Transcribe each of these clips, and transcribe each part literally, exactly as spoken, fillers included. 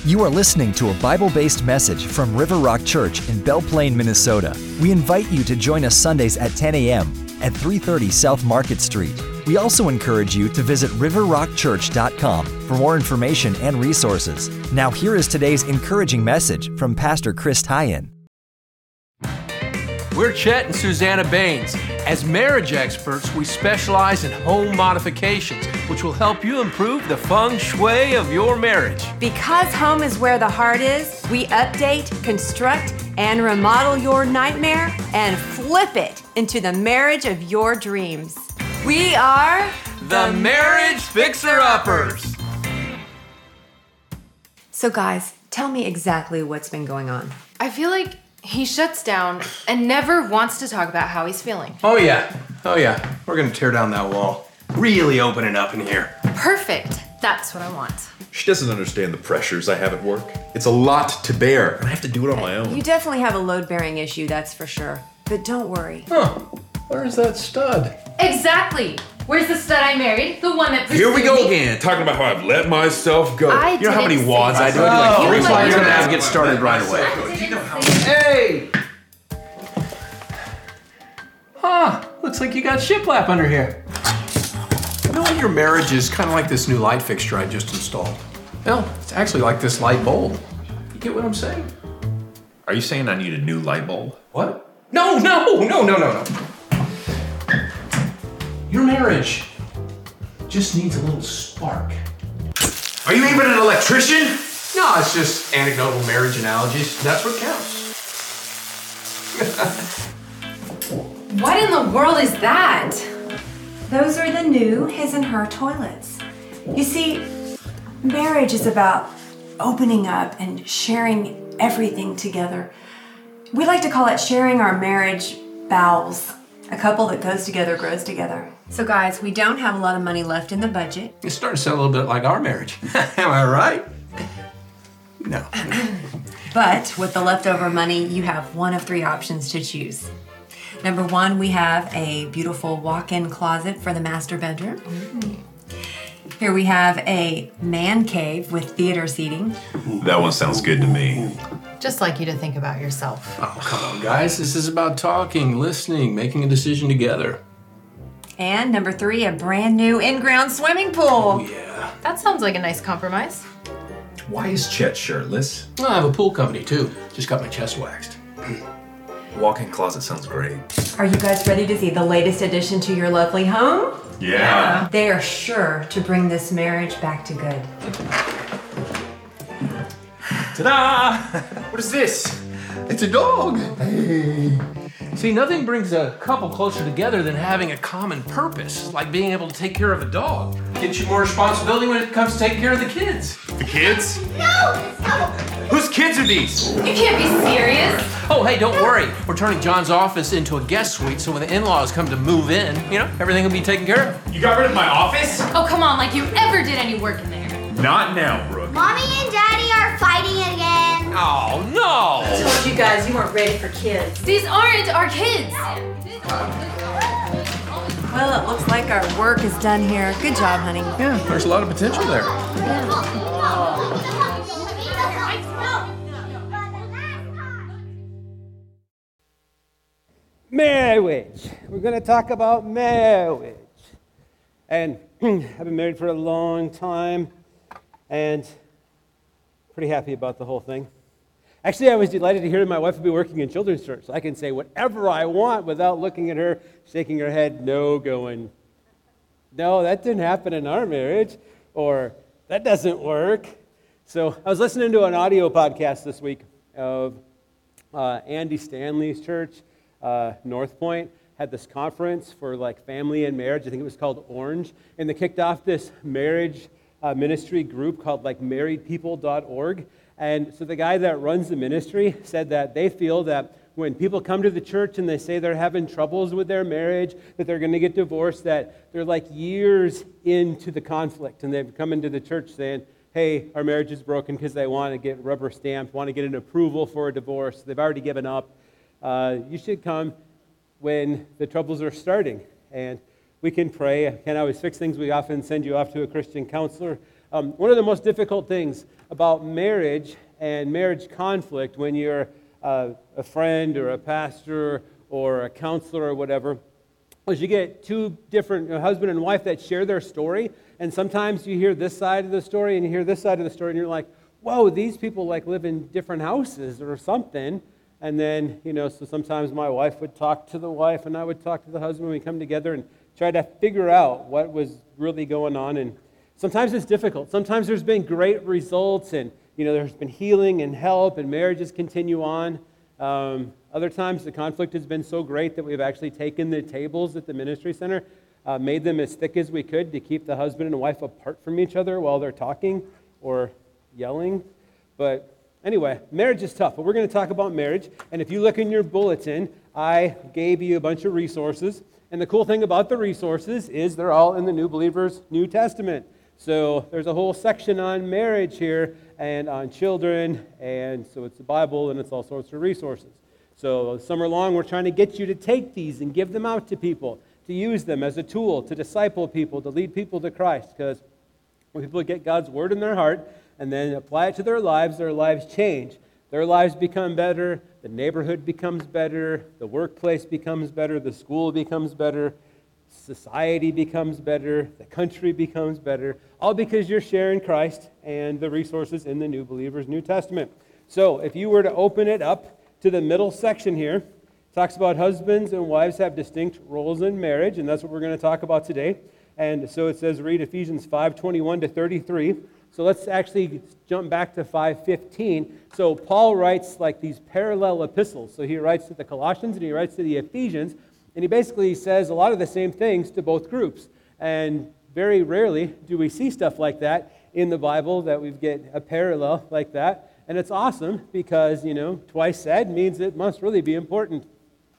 You are listening to a Bible-based message from River Rock Church in Belle Plaine, Minnesota. We invite you to join us Sundays at ten a.m. at three thirty South Market Street. We also encourage you to visit river rock church dot com for more information and resources. Now here is today's encouraging message from Pastor Chris Tyen. We're Chet and Susanna Baines. As marriage experts, we specialize in home modifications, which will help you improve the feng shui of your marriage. Because home is where the heart is, we update, construct, and remodel your nightmare and flip it into the marriage of your dreams. We are the Marriage Fixer-Uppers. So guys, tell me exactly what's been going on. I feel like he shuts down and never wants to talk about how he's feeling. Oh yeah, oh yeah. We're gonna tear down that wall. Really open it up in here. Perfect. That's what I want. She doesn't understand the pressures I have at work. It's a lot to bear, and I have to do it on my own. You definitely have a load-bearing issue, that's for sure. But don't worry. Huh, where's that stud? Exactly. Where's the stud I married? The one that Here we go me? again, talking about how I've let myself go. I you know how many didn't wads say I do? that. I do like Oh, three looks like wads. you're a gonna day. have to get started right away. Hey! Huh, looks like you got shiplap under here. You know, your marriage is kind of like this new light fixture I just installed. Well, it's actually like this light bulb. You get what I'm saying? Are you saying I need a new light bulb? What? No, no, no, no, no, no. Your marriage just needs a little spark. Are you even an electrician? No, it's just anecdotal marriage analogies. That's what counts. What in the world is that? Those are the new his and her toilets. You see, marriage is about opening up and sharing everything together. We like to call it sharing our marriage bowels. A couple that goes together grows together. So guys, we don't have a lot of money left in the budget. It's starting to sound a little bit like our marriage. Am I right? No. But with the leftover money, you have one of three options to choose. Number one, we have a beautiful walk-in closet for the master bedroom. Mm-hmm. Here we have a man cave with theater seating. That one sounds good to me. Just like you to think about yourself. Oh, come on, guys. This is about talking, listening, making a decision together. And number three, a brand new in-ground swimming pool. Oh, yeah. That sounds like a nice compromise. Why is Chet shirtless? Well, I have a pool company, too. Just got my chest waxed. Walk-in closet sounds great. Are you guys ready to see the latest addition to your lovely home? Yeah. They are sure to bring this marriage back to good. Ta-da! What is this? It's a dog. Hey. See, nothing brings a couple closer together than having a common purpose, like being able to take care of a dog. Gets you more responsibility when it comes to taking care of the kids. The kids? No! Whose kids are these? You can't be serious. Oh, hey, don't worry. We're turning John's office into a guest suite, so when the in-laws come to move in, you know, everything will be taken care of. You got rid of my office? Oh, come on, like you ever did any work in there. Not now, Brooke. Mommy and Daddy are fighting again. Oh, no! I told you guys you weren't ready for kids. These aren't our kids. Well, it looks like our work is done here. Good job, honey. Yeah, there's a lot of potential there. Marriage. We're going to talk about marriage. And I've been married for a long time and pretty happy about the whole thing. Actually, I was delighted to hear that my wife will be working in children's church. So I can say whatever I want without looking at her, shaking her head, no, going, no, that didn't happen in our marriage, or that doesn't work. So I was listening to an audio podcast this week of uh, Andy Stanley's church, uh, North Point, had this conference for like family and marriage. I think it was called Orange. And they kicked off this marriage uh, ministry group called like married people dot org. And so the guy that runs the ministry said that they feel that when people come to the church and they say they're having troubles with their marriage, that they're going to get divorced, that they're like years into the conflict. And they've come into the church saying, hey, our marriage is broken, because they want to get rubber stamped, want to get an approval for a divorce. They've already given up. Uh, you should come when the troubles are starting. And we can pray. I can't always fix things. We often send you off to a Christian counselor. Um, one of the most difficult things about marriage and marriage conflict when you're uh, a friend or a pastor or a counselor or whatever is you get two different, a husband and wife that share their story, and sometimes you hear this side of the story and you hear this side of the story and you're like, whoa, these people like live in different houses or something. And then, you know, so sometimes my wife would talk to the wife and I would talk to the husband. We come together and try to figure out what was really going on. And sometimes it's difficult. Sometimes there's been great results and, you know, there's been healing and help and marriages continue on. Um, other times the conflict has been so great that we've actually taken the tables at the ministry center, uh, made them as thick as we could to keep the husband and wife apart from each other while they're talking or yelling. But anyway, marriage is tough, but we're going to talk about marriage. And if you look in your bulletin, I gave you a bunch of resources. And the cool thing about the resources is they're all in the New Believers New Testament. So there's a whole section on marriage here and on children, and so it's the Bible and it's all sorts of resources. So summer long, we're trying to get you to take these and give them out to people, to use them as a tool, to disciple people, to lead people to Christ. Because when people get God's Word in their heart and then apply it to their lives, their lives change. Their lives become better, the neighborhood becomes better, the workplace becomes better, the school becomes better, society becomes better, the country becomes better, all because you're sharing Christ and the resources in the New Believers New Testament. So if you were to open it up to the middle section here, it talks about husbands and wives have distinct roles in marriage, and that's what we're going to talk about today. And so it says, read Ephesians five twenty-one to thirty-three. So let's actually jump back to five fifteen. So Paul writes like these parallel epistles. So he writes to the Colossians and he writes to the Ephesians, and he basically says a lot of the same things to both groups. And very rarely do we see stuff like that in the Bible, that we get a parallel like that. And it's awesome because, you know, twice said means it must really be important.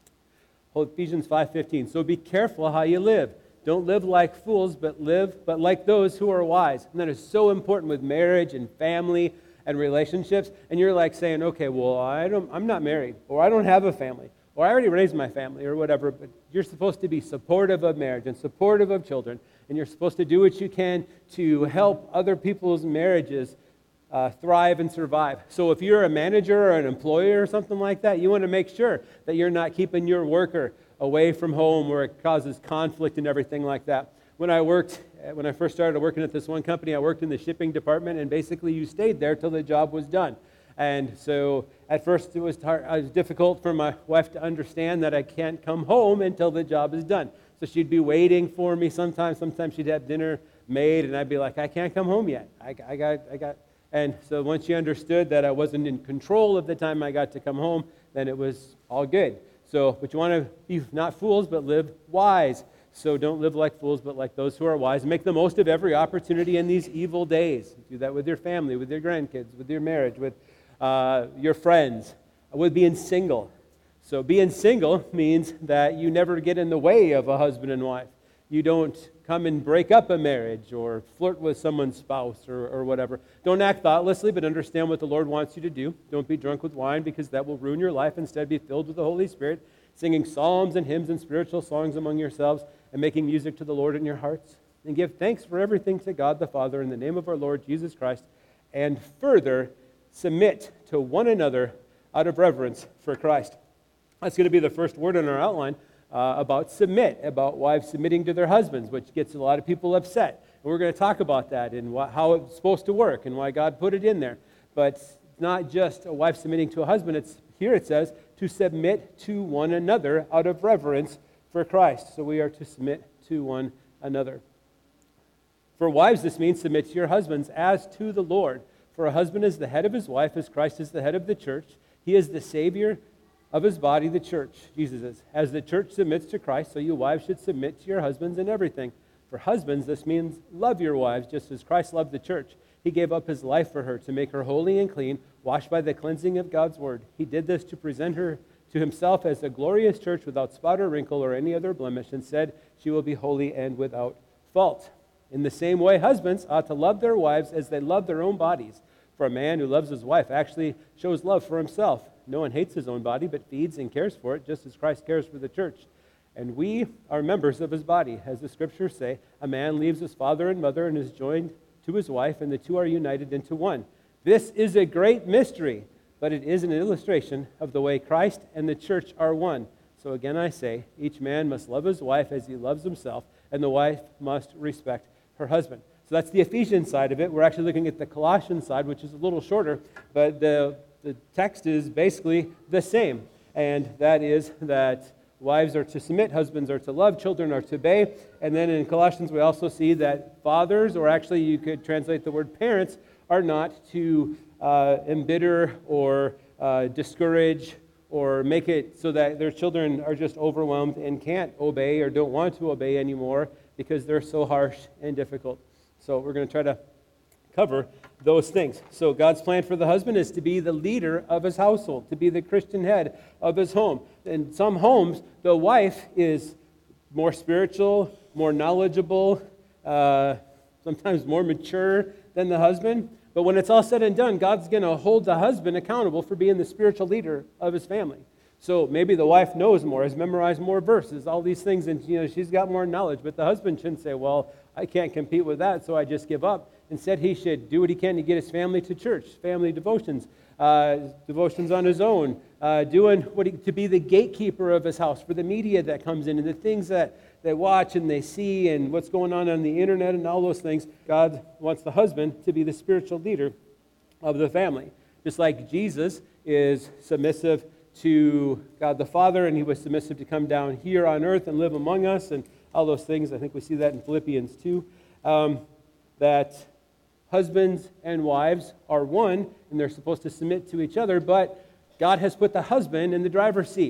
Ephesians five fifteen. So be careful how you live. Don't live like fools, but live but like those who are wise. And that is so important with marriage and family and relationships. And you're like saying, okay, well, I don't, I'm not married, or I don't have a family, or I already raised my family, or whatever. But you're supposed to be supportive of marriage and supportive of children. And you're supposed to do what you can to help other people's marriages uh, thrive and survive. So if you're a manager or an employer or something like that, you want to make sure that you're not keeping your worker away from home where it causes conflict and everything like that. When I worked, when I first started working at this one company, I worked in the shipping department, and basically you stayed there till the job was done. And so at first it was, hard, it was difficult for my wife to understand that I can't come home until the job is done. So she'd be waiting for me sometimes. Sometimes she'd have dinner made, and I'd be like, I can't come home yet. I, I got, I got. And so once she understood that I wasn't in control of the time I got to come home, then it was all good. So, but you want to be not fools, but live wise. So don't live like fools, but like those who are wise. Make the most of every opportunity in these evil days. Do that with your family, with your grandkids, with your marriage, with uh, your friends, with being single. So being single means that you never get in the way of a husband and wife. You don't come and break up a marriage or flirt with someone's spouse or, or whatever. Don't act thoughtlessly, but understand what the Lord wants you to do. Don't be drunk with wine, because that will ruin your life. Instead, be filled with the Holy Spirit, singing psalms and hymns and spiritual songs among yourselves, and making music to the Lord in your hearts. And give thanks for everything to God the Father in the name of our Lord Jesus Christ. And further, submit to one another out of reverence for Christ. That's going to be the first word in our outline. Uh, about submit, about wives submitting to their husbands, which gets a lot of people upset. And we're going to talk about that and wh- how it's supposed to work and why God put it in there. But it's not just a wife submitting to a husband. It's here it says to submit to one another out of reverence for Christ. So we are to submit to one another. For wives, this means submit to your husbands as to the Lord. For a husband is the head of his wife, as Christ is the head of the church. He is the Savior of his body, the church. Jesus is. As the church submits to Christ, so you wives should submit to your husbands in everything. For husbands, this means love your wives, just as Christ loved the church. He gave up his life for her to make her holy and clean, washed by the cleansing of God's word. He did this to present her to himself as a glorious church without spot or wrinkle or any other blemish, and said she will be holy and without fault. In the same way, husbands ought to love their wives as they love their own bodies. For a man who loves his wife actually shows love for himself. No one hates his own body, but feeds and cares for it, just as Christ cares for the church, And we are members of his body. As the scriptures say, a man leaves his father and mother and is joined to his wife, and the two are united into one. This is a great mystery, but it is an illustration of the way Christ and the church are one. So again I say, each man must love his wife as he loves himself, and the wife must respect her husband. So that's the Ephesians side of it. We're actually looking at the Colossians side, which is a little shorter, but the, the text is basically the same. And that is that wives are to submit, husbands are to love, children are to obey. And then in Colossians we also see that fathers, or actually you could translate the word parents, are not to uh, embitter or uh, discourage or make it so that their children are just overwhelmed and can't obey or don't want to obey anymore because they're so harsh and difficult. So we're going to try to cover those things. So God's plan for the husband is to be the leader of his household, to be the Christian head of his home. In some homes, the wife is more spiritual, more knowledgeable, uh, sometimes more mature than the husband. But when it's all said and done, God's going to hold the husband accountable for being the spiritual leader of his family. So maybe the wife knows more, has memorized more verses, all these things, and you know she's got more knowledge. But the husband shouldn't say, well, I can't compete with that, so I just give up. Instead, he should do what he can to get his family to church, family devotions, uh, devotions on his own, uh, doing what he, to be the gatekeeper of his house for the media that comes in and the things that they watch and they see and what's going on on the internet and all those things. God wants the husband to be the spiritual leader of the family. Just like Jesus is submissive to God the Father, and he was submissive to come down here on earth and live among us and all those things. I think we see that in Philippians two, um, that husbands and wives are one, and they're supposed to submit to each other, but God has put the husband in the driver's seat.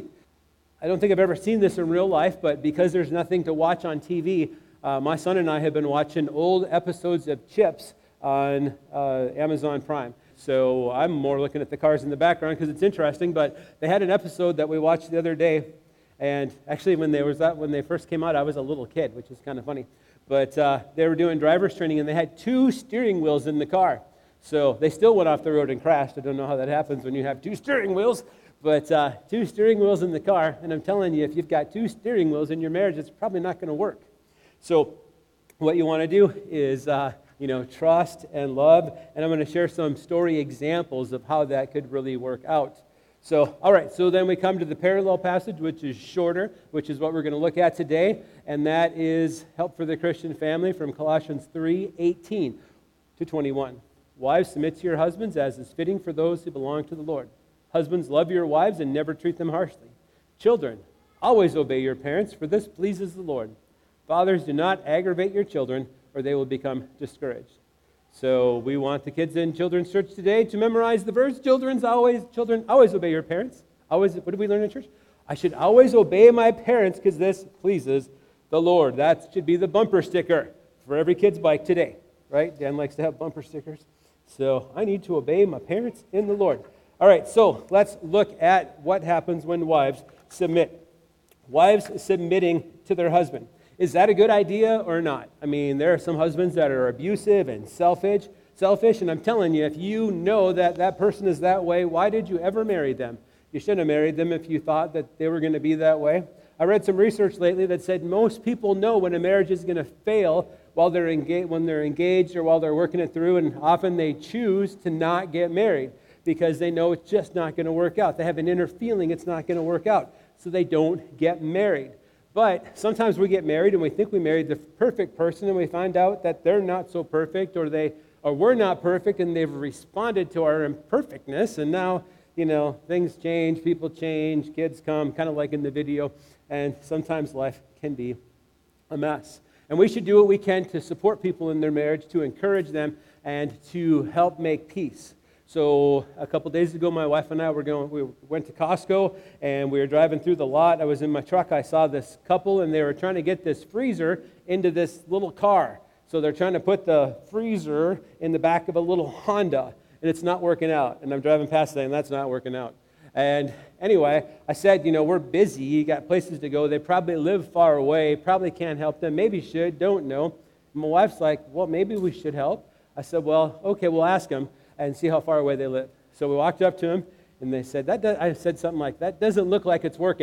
I don't think I've ever seen this in real life, but because there's nothing to watch on T V, uh, my son and I have been watching old episodes of Chips on uh, Amazon Prime. So I'm more looking at the cars in the background because it's interesting, but they had an episode that we watched the other day, and actually when they, was that, when they first came out, I was a little kid, which is kind of funny. But uh, they were doing driver's training, and they had two steering wheels in the car. So they still went off the road and crashed. I don't know how that happens when you have two steering wheels, but uh, two steering wheels in the car. And I'm telling you, if you've got two steering wheels in your marriage, it's probably not going to work. So what you want to do is, uh, you know, trust and love. And I'm going to share some story examples of how that could really work out. So, all right, so then we come to the parallel passage, which is shorter, which is what we're going to look at today, and that is Help for the Christian Family from Colossians three, eighteen to twenty-one. Wives, submit to your husbands as is fitting for those who belong to the Lord. Husbands, love your wives and never treat them harshly. Children, always obey your parents, for this pleases the Lord. Fathers, do not aggravate your children, or they will become discouraged. So we want the kids in children's church today to memorize the verse. Children's always, children, always obey your parents. Always, what did we learn in church? I should always obey my parents because this pleases the Lord. That should be the bumper sticker for every kid's bike today, right? Dan likes to have bumper stickers. So I need to obey my parents in the Lord. All right, so let's look at what happens when wives submit. Wives submitting to their husband. Is that a good idea or not? I mean, there are some husbands that are abusive and selfish, selfish, and I'm telling you, if you know that that person is that way, why did you ever marry them? You shouldn't have married them if you thought that they were going to be that way. I read some research lately that said most people know when a marriage is going to fail while they're engaged, when they're engaged or while they're working it through, and often they choose to not get married because they know it's just not going to work out. They have an inner feeling it's not going to work out, so they don't get married. But sometimes we get married and we think we married the perfect person, and we find out that they're not so perfect, or they or we're not perfect, and they've responded to our imperfectness, and now, you know, things change, people change, kids come, kind of like in the video, and sometimes life can be a mess. And we should do what we can to support people in their marriage, to encourage them, and to help make peace. So a couple days ago, my wife and I were going. We went to Costco, and we were driving through the lot. I was in my truck. I saw this couple, and they were trying to get this freezer into this little car. So they're trying to put the freezer in the back of a little Honda, and it's not working out. And I'm driving past it, and that's not working out. And anyway, I said, you know, we're busy. You got places to go. They probably live far away. Probably can't help them. Maybe should. Don't know. And my wife's like, well, maybe we should help. I said, well, okay, we'll ask them and see how far away they live. So we walked up to them, and they said, "That does," I said something like, "That doesn't look like it's working."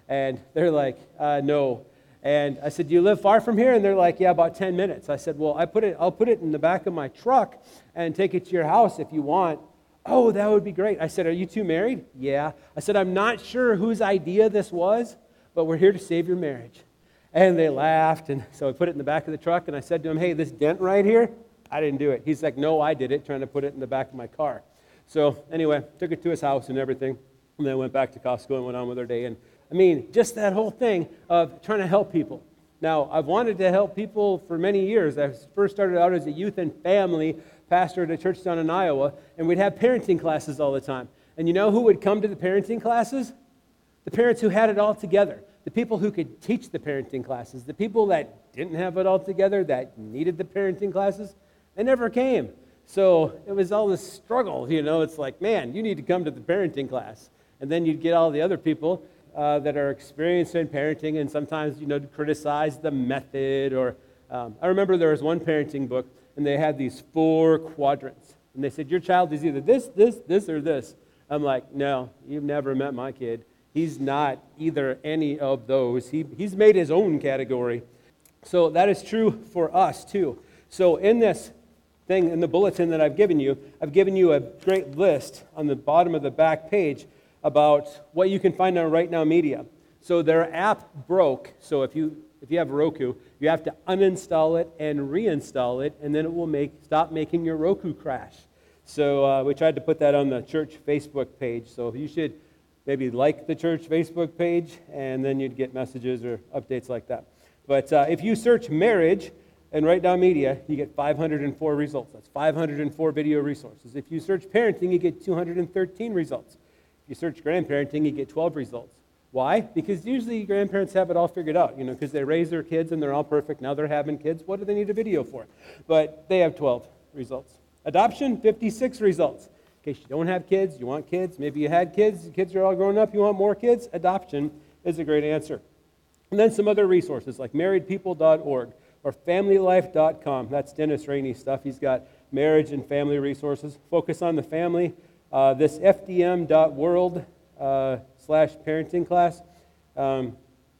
And they're like, uh, no. And I said, do you live far from here? And they're like, yeah, about ten minutes. I said, well, I put it, I'll put it in the back of my truck and take it to your house if you want. Oh, that would be great. I said, are you two married? Yeah. I said, I'm not sure whose idea this was, but we're here to save your marriage. And they laughed, and so I put it in the back of the truck, and I said to him, hey, this dent right here, I didn't do it. He's like, no, I did it, trying to put it in the back of my car. So anyway, took it to his house and everything, and then went back to Costco and went on with our day. And I mean, just that whole thing of trying to help people. Now, I've wanted to help people for many years. I first started out as a youth and family pastor at a church down in Iowa, and we'd have parenting classes all the time. And you know who would come to the parenting classes? The parents who had it all together. The people who could teach the parenting classes. The people that didn't have it all together, that needed the parenting classes, they never came. So it was all this struggle, you know. It's like, man, you need to come to the parenting class. And then you'd get all the other people uh, that are experienced in parenting and sometimes, you know, to criticize the method. Or um, I remember there was one parenting book, and they had these four quadrants. And they said, your child is either this, this, this, or this. I'm like, no, you've never met my kid. He's not either any of those. He, he's made his own category. So that is true for us, too. So in this thing, in the bulletin that I've given you, I've given you a great list on the bottom of the back page about what you can find on Right Now Media. So their app broke, so if you if you have Roku, you have to uninstall it and reinstall it, and then it will make stop making your Roku crash. So uh, we tried to put that on the church Facebook page, so you should maybe like the church Facebook page, and then you'd get messages or updates like that. But uh, if you search marriage and Right Now Media, you get five hundred four results. That's five hundred four video resources. If you search parenting, you get two hundred thirteen results. If you search grandparenting, you get twelve results. Why? Because usually grandparents have it all figured out, you know, because they raise their kids and they're all perfect. Now they're having kids. What do they need a video for? But they have twelve results. Adoption, fifty-six results. In case you don't have kids, you want kids, maybe you had kids, the kids are all grown up, you want more kids, adoption is a great answer. And then some other resources like married people dot org or family life dot com. That's Dennis Rainey stuff. He's got marriage and family resources. Focus on the family. Uh, this F D M dot world uh, slash parenting class. Um,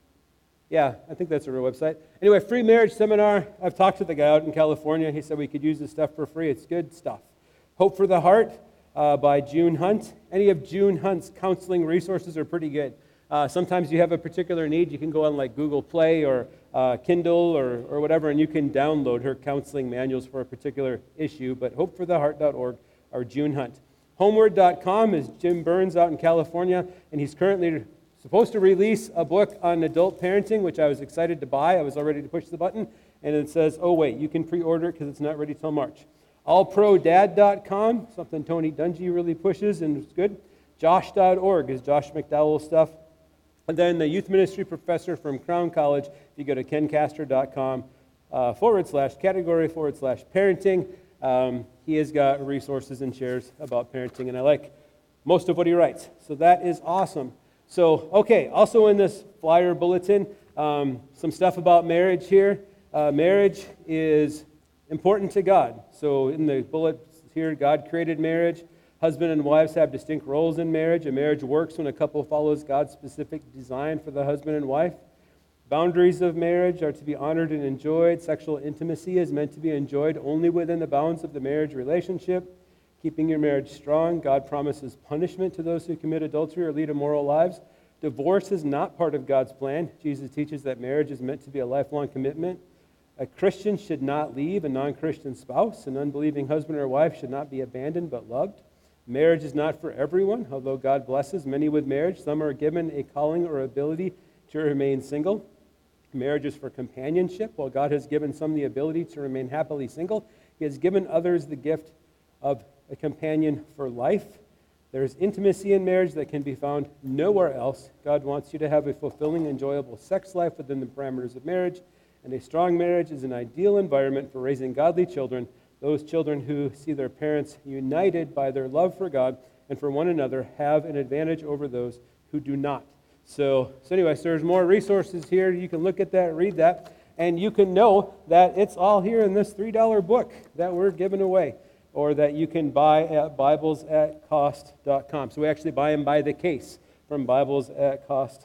yeah, I think that's a real website. Anyway, free marriage seminar. I've talked to the guy out in California. He said we could use this stuff for free. It's good stuff. Hope for the Heart uh, by June Hunt. Any of June Hunt's counseling resources are pretty good. Uh, sometimes you have a particular need. You can go on like Google Play or uh, Kindle or, or whatever, and you can download her counseling manuals for a particular issue. But hope for the heart dot org or June Hunt. homeward dot com is Jim Burns out in California, and he's currently supposed to release a book on adult parenting, which I was excited to buy. I was all ready to push the button, and it says, oh wait, you can pre-order it because it's not ready till March. all pro dad dot com, something Tony Dungy really pushes, and it's good. josh dot org is Josh McDowell stuff. And then the youth ministry professor from Crown College, if you go to ken castor dot com uh, forward slash category forward slash parenting, um, he has got resources and shares about parenting, and I like most of what he writes. So that is awesome. So, okay, also in this flyer bulletin, um, some stuff about marriage here. Uh, marriage is important to God. So in the bullets here, God created marriage. Husband and wives have distinct roles in marriage. A marriage works when a couple follows God's specific design for the husband and wife. Boundaries of marriage are to be honored and enjoyed. Sexual intimacy is meant to be enjoyed only within the bounds of the marriage relationship. Keeping your marriage strong, God promises punishment to those who commit adultery or lead immoral lives. Divorce is not part of God's plan. Jesus teaches that marriage is meant to be a lifelong commitment. A Christian should not leave a non-Christian spouse. An unbelieving husband or wife should not be abandoned but loved. Marriage is not for everyone. Although God blesses many with marriage, some are given a calling or ability to remain single. Marriage is for companionship. While God has given some the ability to remain happily single, He has given others the gift of a companion for life. There's intimacy in marriage that can be found nowhere else. God wants you to have a fulfilling, enjoyable sex life within the parameters of marriage, and a strong marriage is an ideal environment for raising godly children, those children who see their parents united by their love for God and for one another have an advantage over those who do not. So, so anyway, so there's more resources here. You can look at that, read that, and you can know that it's all here in this three dollar book that we're giving away, or that you can buy at bibles at cost dot com. So we actually buy them by the case from bibles at cost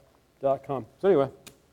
dot com. So anyway,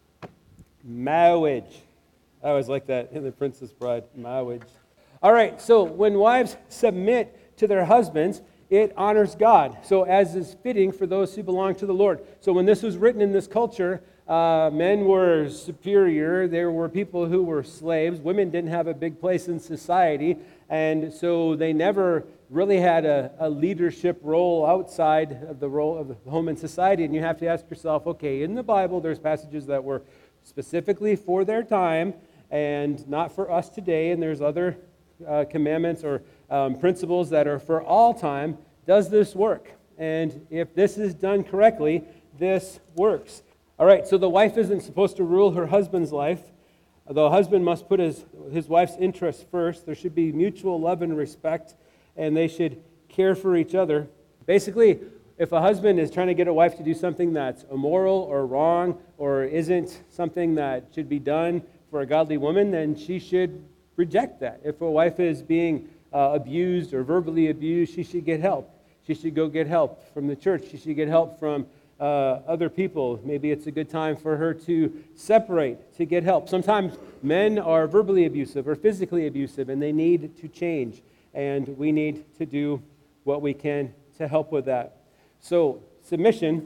marriage. I always like that in The Princess Bride, marriage. All right, so when wives submit to their husbands, it honors God. So as is fitting for those who belong to the Lord. So when this was written in this culture, uh, men were superior. There were people who were slaves. Women didn't have a big place in society. And so they never really had a, a leadership role outside of the role of the home and society. And you have to ask yourself, okay, in the Bible, there's passages that were specifically for their time and not for us today. And there's other uh, commandments or um, principles that are for all time. Does this work? And if this is done correctly, this works. All right, so the wife isn't supposed to rule her husband's life. The husband must put his, his wife's interests first. There should be mutual love and respect, and they should care for each other. Basically, if a husband is trying to get a wife to do something that's immoral or wrong or isn't something that should be done for a godly woman, then she should reject that. If a wife is being uh, abused or verbally abused, she should get help. She should go get help from the church. She should get help from uh, other people. Maybe it's a good time for her to separate, to get help. Sometimes men are verbally abusive or physically abusive, and they need to change. And we need to do what we can to help with that. So submission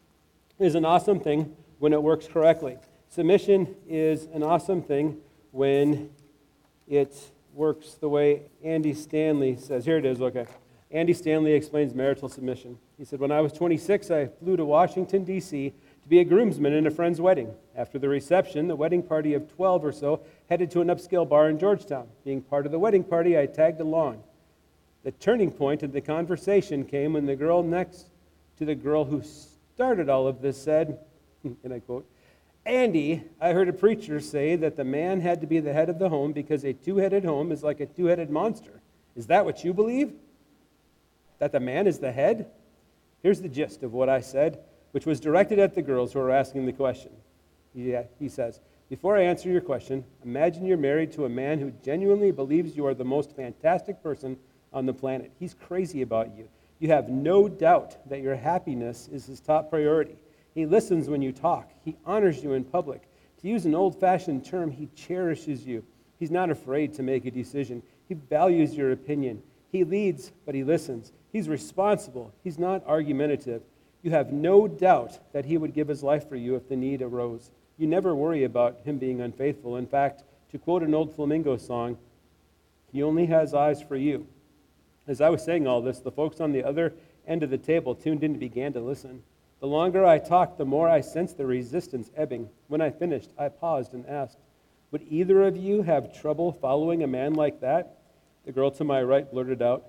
is an awesome thing when it works correctly. Submission is an awesome thing when it works the way Andy Stanley says. Here it is, okay. Andy Stanley explains marital submission. He said, when I was twenty-six, I flew to Washington, D C to be a groomsman in a friend's wedding. After the reception, the wedding party of twelve or so headed to an upscale bar in Georgetown. Being part of the wedding party, I tagged along. The turning point in the conversation came when the girl next to the girl who started all of this said, and I quote, Andy, I heard a preacher say that the man had to be the head of the home because a two-headed home is like a two-headed monster. Is that what you believe? That the man is the head? Here's the gist of what I said, which was directed at the girls who were asking the question. Yeah, he says, before I answer your question, imagine you're married to a man who genuinely believes you are the most fantastic person on the planet. He's crazy about you. You have no doubt that your happiness is his top priority. He listens when you talk. He honors you in public. To use an old-fashioned term, he cherishes you. He's not afraid to make a decision. He values your opinion. He leads, but he listens. He's responsible. He's not argumentative. You have no doubt that he would give his life for you if the need arose. You never worry about him being unfaithful. In fact, to quote an old Flamingo song, he only has eyes for you. As I was saying all this, the folks on the other end of the table tuned in and began to listen. The longer I talked, the more I sensed the resistance ebbing. When I finished, I paused and asked, would either of you have trouble following a man like that? The girl to my right blurted out,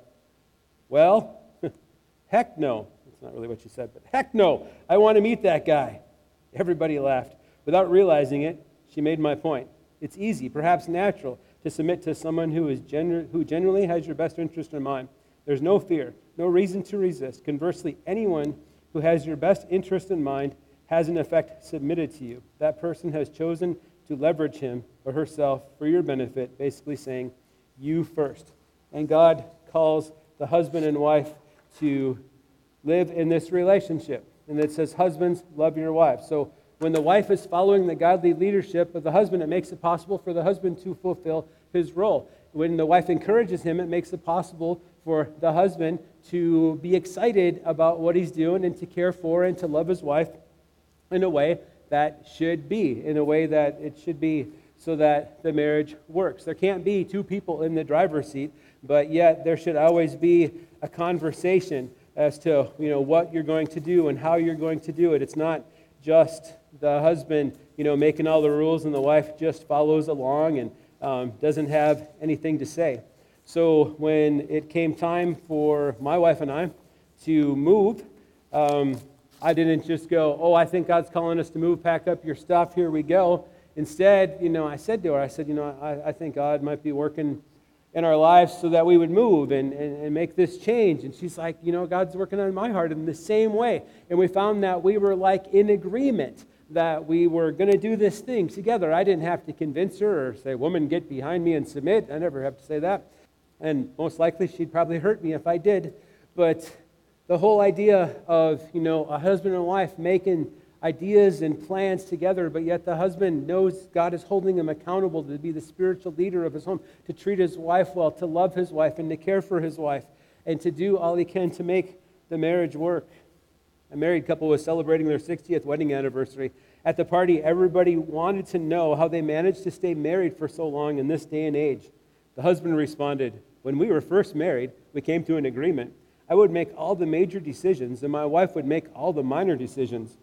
well, heck no. That's not really what she said, but heck no. I want to meet that guy. Everybody laughed. Without realizing it, she made my point. It's easy, perhaps natural, to submit to someone who is genu- who genuinely has your best interest in mind. There's no fear, no reason to resist. Conversely, anyone who has your best interest in mind has in effect submitted to you. That person has chosen to leverage him or herself for your benefit, basically saying, you first. And God calls the husband and wife to live in this relationship. And it says, husbands, love your wives. So when the wife is following the godly leadership of the husband, it makes it possible for the husband to fulfill his role. When the wife encourages him, it makes it possible for the husband to be excited about what he's doing and to care for and to love his wife in a way that should be, in a way that it should be, so that the marriage works. There can't be two people in the driver's seat, but yet there should always be a conversation as to, you know, what you're going to do and how you're going to do it. It's not just the husband, you know, making all the rules and the wife just follows along and um, doesn't have anything to say. So when it came time for my wife and I to move, um, I didn't just go, oh, I think God's calling us to move, pack up your stuff, here we go. Instead, you know, I said to her, I said, you know, I, I think God might be working in our lives so that we would move and, and, and make this change. And she's like, you know, God's working on my heart in the same way. And we found that we were like in agreement that we were going to do this thing together. I didn't have to convince her or say, woman, get behind me and submit. I never have to say that. And most likely she'd probably hurt me if I did. But the whole idea of, you know, a husband and wife making ideas and plans together, but yet the husband knows God is holding him accountable to be the spiritual leader of his home, to treat his wife well, to love his wife, and to care for his wife, and to do all he can to make the marriage work. A married couple was celebrating their sixtieth wedding anniversary. At the party, everybody wanted to know how they managed to stay married for so long in this day and age. The husband responded, "When we were first married, we came to an agreement. I would make all the major decisions, and my wife would make all the minor decisions."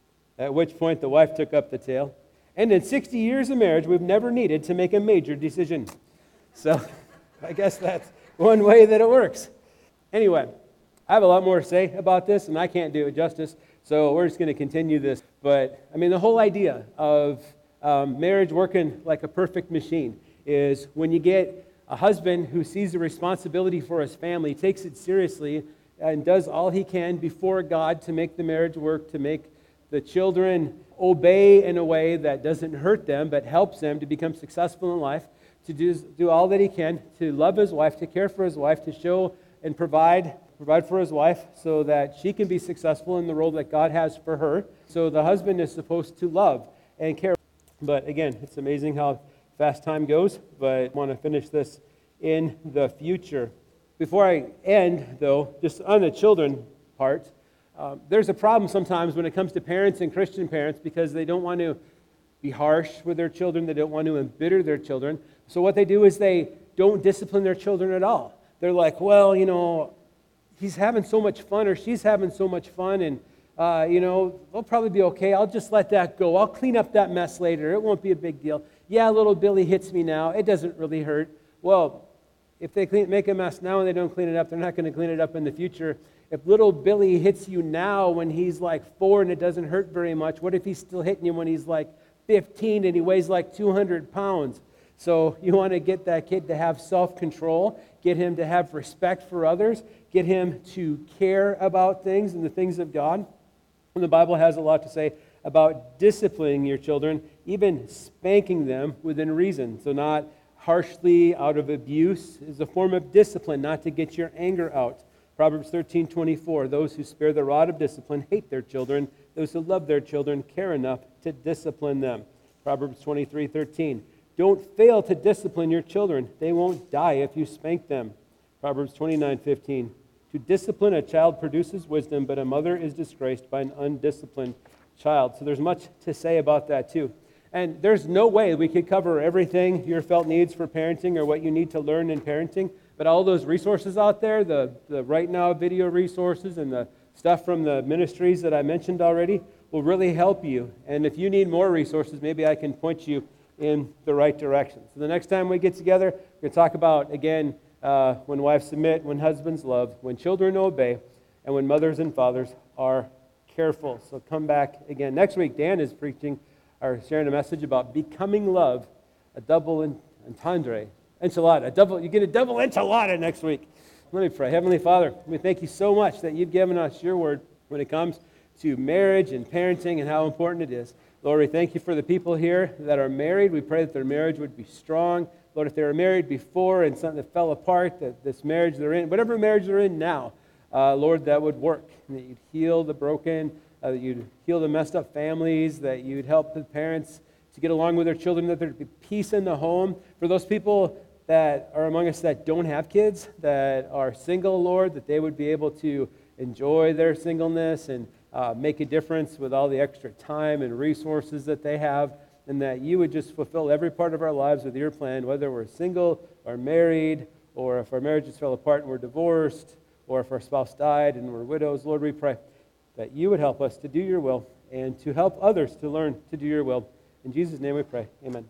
At which point the wife took up the tale. "And in sixty years of marriage, we've never needed to make a major decision." So I guess that's one way that it works. Anyway, I have a lot more to say about this, and I can't do it justice, so we're just going to continue this. But, I mean, the whole idea of um, marriage working like a perfect machine is when you get a husband who sees the responsibility for his family, takes it seriously, and does all he can before God to make the marriage work, to make the children obey in a way that doesn't hurt them, but helps them to become successful in life, to do, do all that he can, to love his wife, to care for his wife, to show and provide provide for his wife so that she can be successful in the role that God has for her. So the husband is supposed to love and care. But again, it's amazing how fast time goes, but I want to finish this in the future. Before I end, though, just on the children part, um, there's a problem sometimes when it comes to parents and Christian parents because they don't want to be harsh with their children. They don't want to embitter their children. So what they do is they don't discipline their children at all. They're like, well, you know, he's having so much fun or she's having so much fun and, uh, you know, they'll probably be okay. I'll just let that go. I'll clean up that mess later. It won't be a big deal. Yeah, little Billy hits me now. It doesn't really hurt. Well, if they clean, make a mess now and they don't clean it up, they're not going to clean it up in the future. If little Billy hits you now when he's like four and it doesn't hurt very much, what if he's still hitting you when he's like fifteen and he weighs like two hundred pounds? So you want to get that kid to have self-control, get him to have respect for others, get him to care about things and the things of God. And the Bible has a lot to say about disciplining your children, even spanking them within reason. So not harshly out of abuse is a form of discipline, not to get your anger out. Proverbs thirteen twenty-four, those who spare the rod of discipline hate their children. Those who love their children care enough to discipline them. Proverbs twenty-three thirteen, don't fail to discipline your children. They won't die if you spank them. Proverbs twenty-nine fifteen, to discipline a child produces wisdom, but a mother is disgraced by an undisciplined child. So there's much to say about that too. And there's no way we could cover everything your felt needs for parenting or what you need to learn in parenting, but all those resources out there, the, the Right Now video resources and the stuff from the ministries that I mentioned already will really help you. And if you need more resources, maybe I can point you in the right direction. So the next time we get together, we're going to talk about, again, uh, when wives submit, when husbands love, when children obey, and when mothers and fathers are careful. So come back again. Next week, Dan is preaching or sharing a message about becoming love, a double entendre, enchilada, a double, you get a double enchilada next week. Let me pray. Heavenly Father, we thank you so much that you've given us your word when it comes to marriage and parenting and how important it is. Lord, we thank you for the people here that are married. We pray that their marriage would be strong. Lord, if they were married before and something that fell apart, that this marriage they're in, whatever marriage they're in now, uh, Lord, that would work. And that you'd heal the broken, uh, that you'd heal the messed up families, that you'd help the parents to get along with their children, that there'd be peace in the home. For those people that are among us that don't have kids, that are single, Lord, that they would be able to enjoy their singleness and Uh, make a difference with all the extra time and resources that they have, and that you would just fulfill every part of our lives with your plan, whether we're single or married, or if our marriages fell apart and we're divorced, or if our spouse died and we're widows. Lord, we pray that you would help us to do your will and to help others to learn to do your will. In Jesus' name we pray. Amen.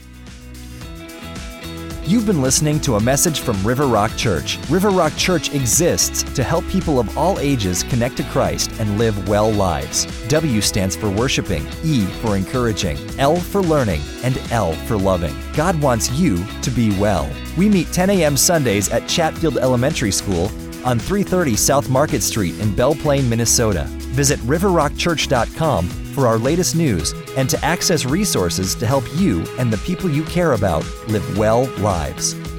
You've been listening to a message from River Rock Church. River Rock Church exists to help people of all ages connect to Christ and live well lives. W stands for worshiping, E for encouraging, L for learning, and L for loving. God wants you to be well. We meet ten a.m. Sundays at Chatfield Elementary School on three thirty South Market Street in Belle Plaine, Minnesota. Visit river rock church dot com for our latest news and to access resources to help you and the people you care about live well lives.